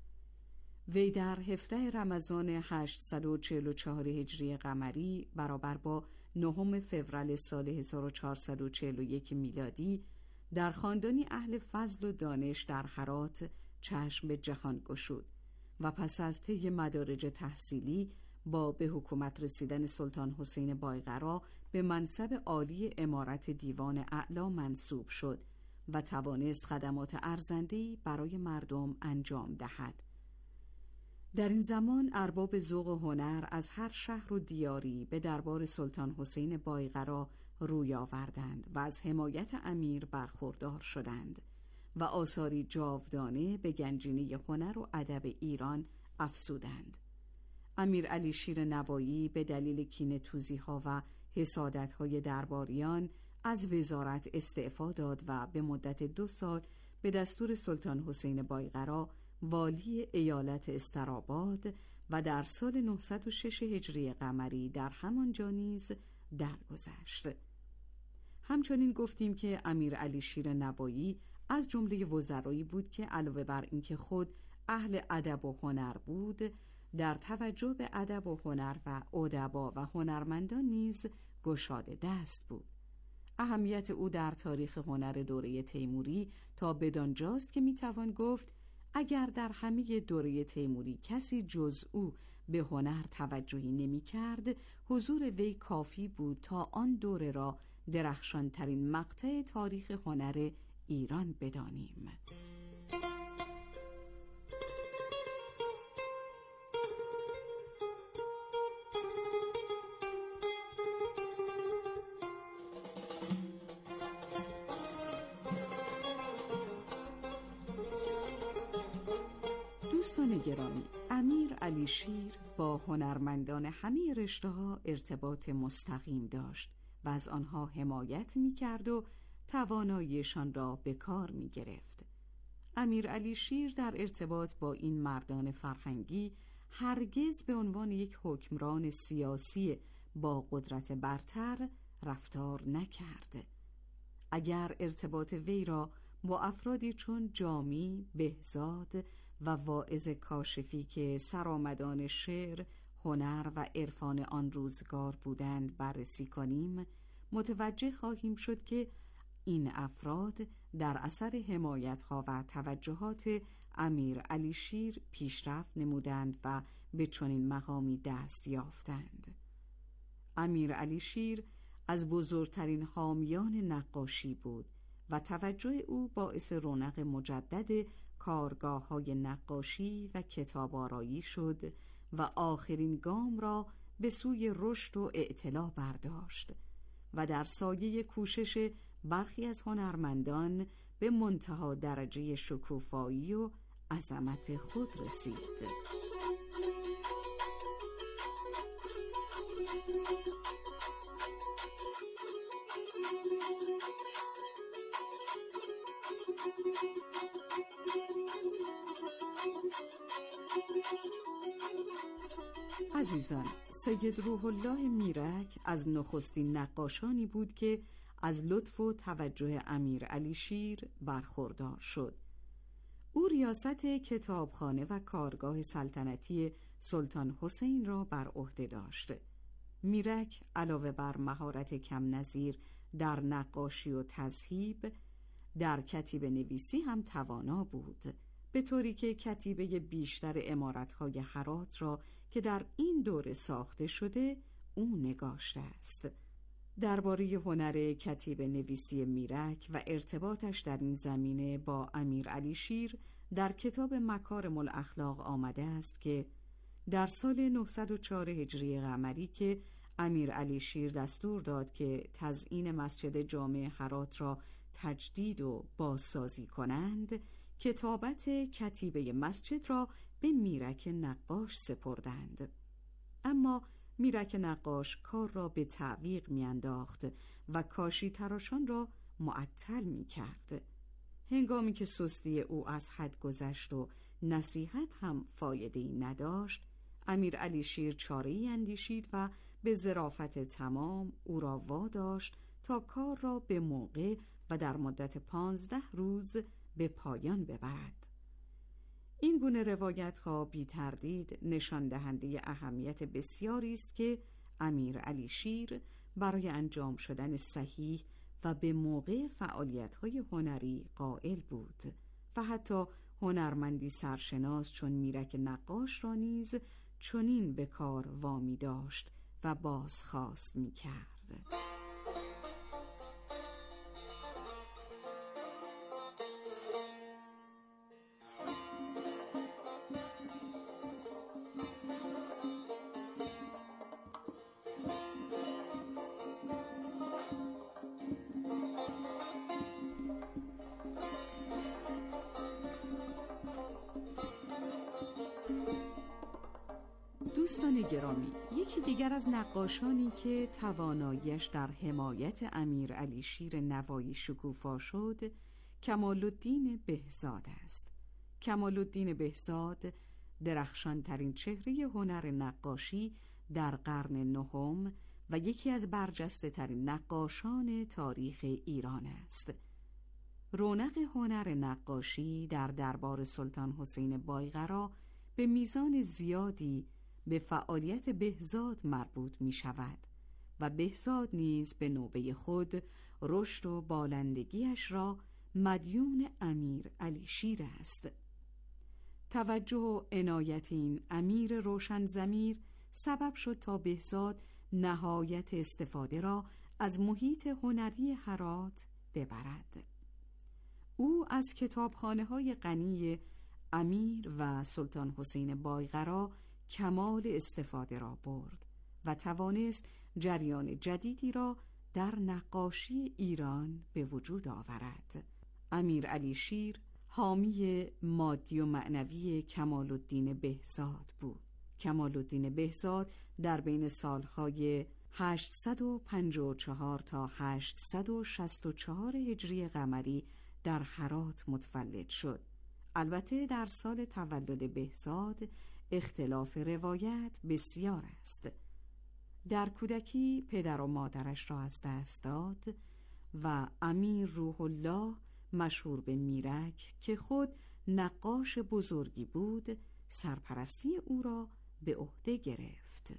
وی در هفدهم رمضان هشتصد و چهل و چهار هجری قمری برابر با نهم فوریه سال هزار و چهارصد و چهل و یک میلادی در خاندانی اهل فضل و دانش در هرات چشم به جهان گشود و پس از طی مدارج تحصیلی با به حکومت رسیدن سلطان حسین بایقرا به منصب عالی امارت دیوان اعلی منصوب شد و توانست خدمات ارزنده‌ای برای مردم انجام دهد. در این زمان ارباب ذوق و هنر از هر شهر و دیاری به دربار سلطان حسین بایقرا روی آوردند و از حمایت امیر برخوردار شدند و آثاری جاودانه به گنجینه هنر و ادب ایران افزودند. امیر علیشیر نوایی به دلیل کینه‌توزی‌ها و حسادت‌های درباریان از وزارت استعفا داد و به مدت دو سال به دستور سلطان حسین بایقرا والی ایالت استراباد و در سال نهصد و شش هجری قمری در همانجا نیز درگذشت. همچنین گفتیم که امیر علیشیر نوایی از جمله وزرایی بود که علاوه بر اینکه خود اهل ادب و هنر بود، در توجه به ادب و هنر و ادبا و هنرمندان نیز گشاده دست بود. اهمیت او در تاریخ هنر دوره تیموری تا بدانجاست که میتوان گفت اگر در همه دوره تیموری کسی جز او به هنر توجهی نمی کرد، حضور وی کافی بود تا آن دوره را درخشانترین مقطع تاریخ هنر ایران بدانیم. دوستان گرامی، امیر علیشیر با هنرمندان همه رشته‌ها ارتباط مستقیم داشت و از آنها حمایت می‌کرد و تواناییشان را به کار می‌گرفت. امیر علیشیر در ارتباط با این مردان فرهنگی هرگز به عنوان یک حکمران سیاسی با قدرت برتر رفتار نکرد. اگر ارتباط وی را با افرادی چون جامی، بهزاد و واعظ کاشفی که سرآمدان شعر، هنر و عرفان آن روزگار بودند بررسی کنیم، متوجه خواهیم شد که این افراد در اثر حمایت‌ها و توجهات امیر علیشیر پیشرفت نمودند و به چنین مقامی دست یافتند. امیر علیشیر از بزرگترین حامیان نقاشی بود و توجه او باعث رونق مجدد کارگاه‌های نقاشی و کتاب‌آرایی شد و آخرین گام را به سوی رشد و اعتلا برداشت و در سایه کوشش برخی از هنرمندان به منتهی درجه شکوفایی و عظمت خود رسید. عزیزان، سید روح الله میرک از نخستین نقاشانی بود که از لطف و توجه امیر علیشیر برخوردار شد. او ریاست کتابخانه و کارگاه سلطنتی سلطان حسین را بر عهده داشت. میرک علاوه بر مهارت کم نظیر در نقاشی و تذهیب، در کتیبه نویسی هم توانا بود، به طوری که کتیبه بیشتر عمارت‌های هرات را که در این دوره ساخته شده او نگاشته است. درباره هنر کتیبه نویسی میرک و ارتباطش در این زمینه با امیر علیشیر در کتاب مکارم الاخلاق آمده است که در سال نهصد و چهار هجری قمری که امیر علی شیر دستور داد که تزیین مسجد جامع هرات را تجدید و بازسازی کنند. کتابت کتیبه مسجد را به میرک نقاش سپردند. اما میرک نقاش کار را به تعویق میانداخت و کاشی تراشان را معطل میکرد. هنگامی که سستی او از حد گذشت و نصیحت هم فایده‌ای نداشت، امیر علی شیر چاره‌ای اندیشید و به ظرافت تمام او را واداشت تا کار را به موقع و در مدت پانزده روز به پایان ببرد. این گونه روایت ها بی تردید نشان دهنده اهمیت بسیاری است که امیر علی شیر برای انجام شدن صحیح و به موقع فعالیت های هنری قائل بود و حتی هنرمندی سرشناس چون میرک نقاش را نیز چنین به کار وامی داشت و بازخواست می کرد. دوستان گرامی، یکی دیگر از نقاشانی که تواناییش در حمایت امیر علی شیر نوایی شکوفا شد کمال الدین بهزاد است. کمال الدین بهزاد درخشان ترین چهره هنر نقاشی در قرن نهم و یکی از برجسته ترین نقاشان تاریخ ایران است. رونق هنر نقاشی در دربار سلطان حسین بایقرا به میزان زیادی به فعالیت بهزاد مربوط می شود و بهزاد نیز به نوبه خود رشد و بالندگیش را مدیون امیر علی شیر است. توجه و عنایت این امیر روشن ضمیر سبب شد تا بهزاد نهایت استفاده را از محیط هنری هرات ببرد. او از کتابخانه‌های غنی امیر و سلطان حسین بایقرا کمال استفاده را برد و توانست جریان جدیدی را در نقاشی ایران به وجود آورد. امیر علی شیر حامی مادی و معنوی کمال الدین بهزاد بود. کمال الدین بهزاد در بین سالهای هشتصد و پنجاه و چهار تا هشتصد و شصت و چهار هجری قمری در هرات متولد شد. البته در سال تولد بهزاد اختلاف روایت بسیار است. در کودکی پدر و مادرش را از دست داد و امیر روح الله مشهور به میرک که خود نقاش بزرگی بود سرپرستی او را به عهده گرفت.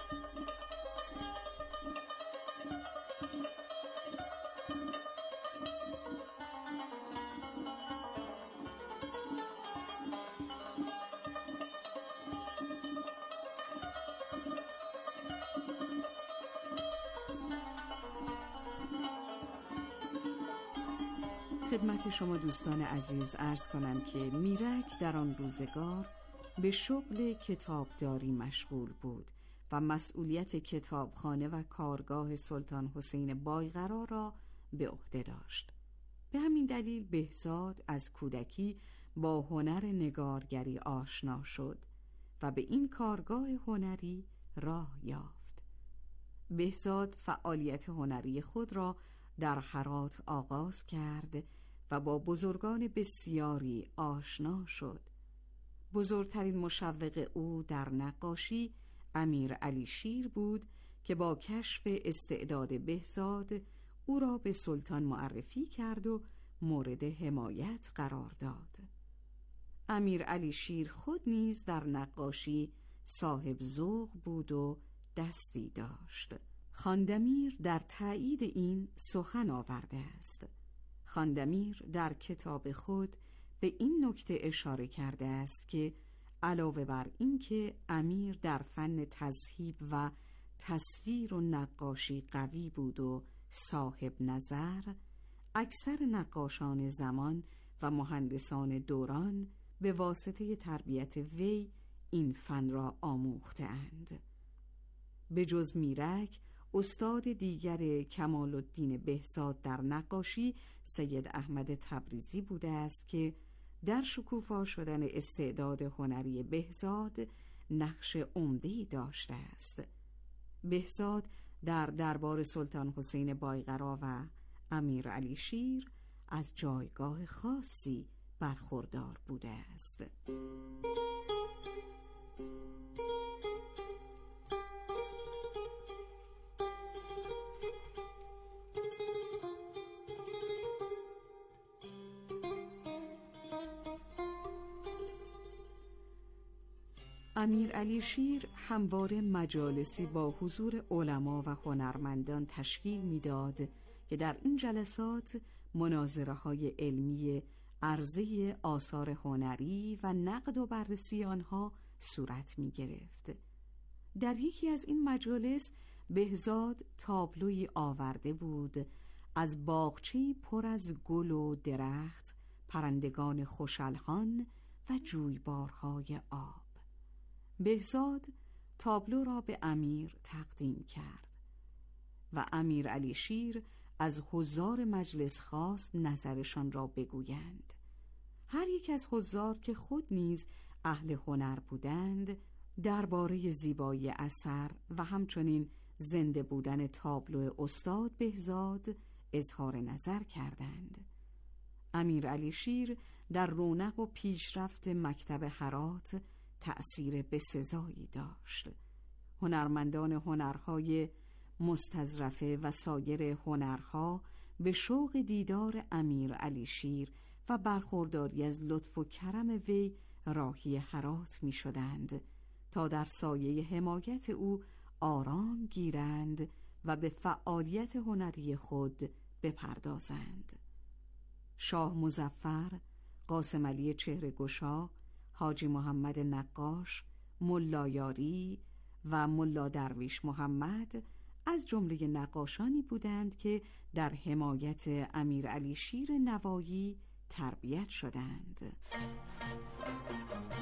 خدمت شما دوستان عزیز عرض کنم که میرک در آن روزگار به شغل کتابداری مشغول بود و مسئولیت کتابخانه و کارگاه سلطان حسین بایقرا را به عهده داشت. به همین دلیل بهزاد از کودکی با هنر نگارگری آشنا شد و به این کارگاه هنری راه یافت. بهزاد فعالیت هنری خود را در هرات آغاز کرد و با بزرگان بسیاری آشنا شد. بزرگترین مشوق او در نقاشی امیر علی شیر بود که با کشف استعداد بهزاد او را به سلطان معرفی کرد و مورد حمایت قرار داد. امیر علی شیر خود نیز در نقاشی صاحب ذوق بود و دستی داشت. خواندمیر در تایید این سخن آورده است. خواندمیر در کتاب خود به این نکته اشاره کرده است که علاوه بر این که امیر در فن تذهیب و تصویر و نقاشی قوی بود و صاحب نظر، اکثر نقاشان زمان و مهندسان دوران به واسطه تربیت وی این فن را آموخته اند. به جز میرک، استاد دیگر کمال الدین بهزاد در نقاشی سید احمد تبریزی بوده است که در شکوفا شدن استعداد هنری بهزاد نقش عمده‌ای داشته است. بهزاد در دربار سلطان حسین بایقرا و امیر علی شیر از جایگاه خاصی برخوردار بوده است. امیر علی شیر همواره مجالسی با حضور علما و هنرمندان تشکیل می‌داد که در این جلسات مناظره‌های علمی عرضه آثار هنری و نقد و بررسی آنها صورت می‌گرفت. در یکی از این مجالس بهزاد تابلویی آورده بود از باغچه‌ای پر از گل و درخت، پرندگان خوش‌الحان و جویبارهای آب. بهزاد تابلو را به امیر تقدیم کرد و امیر علی شیر از حضار مجلس خواست نظرشان را بگویند. هر یک از حضار که خود نیز اهل هنر بودند درباره زیبایی اثر و همچنین زنده بودن تابلو استاد بهزاد اظهار نظر کردند. امیر علی شیر در رونق و پیشرفت مکتب هرات تأثیر بسزایی داشت. هنرمندان هنرهای مستظرفه و سایر هنرها به شوق دیدار امیر علی شیر و برخورداری از لطف و کرم وی راهی هرات می شدند تا در سایه حمایت او آرام گیرند و به فعالیت هنری خود بپردازند. شاه مظفر، قاسم علی چهره‌گشا، حاجی محمد نقاش، ملا یاری و ملا درویش محمد از جمله نقاشانی بودند که در حمایت امیر علی شیر نوایی تربیت شدند.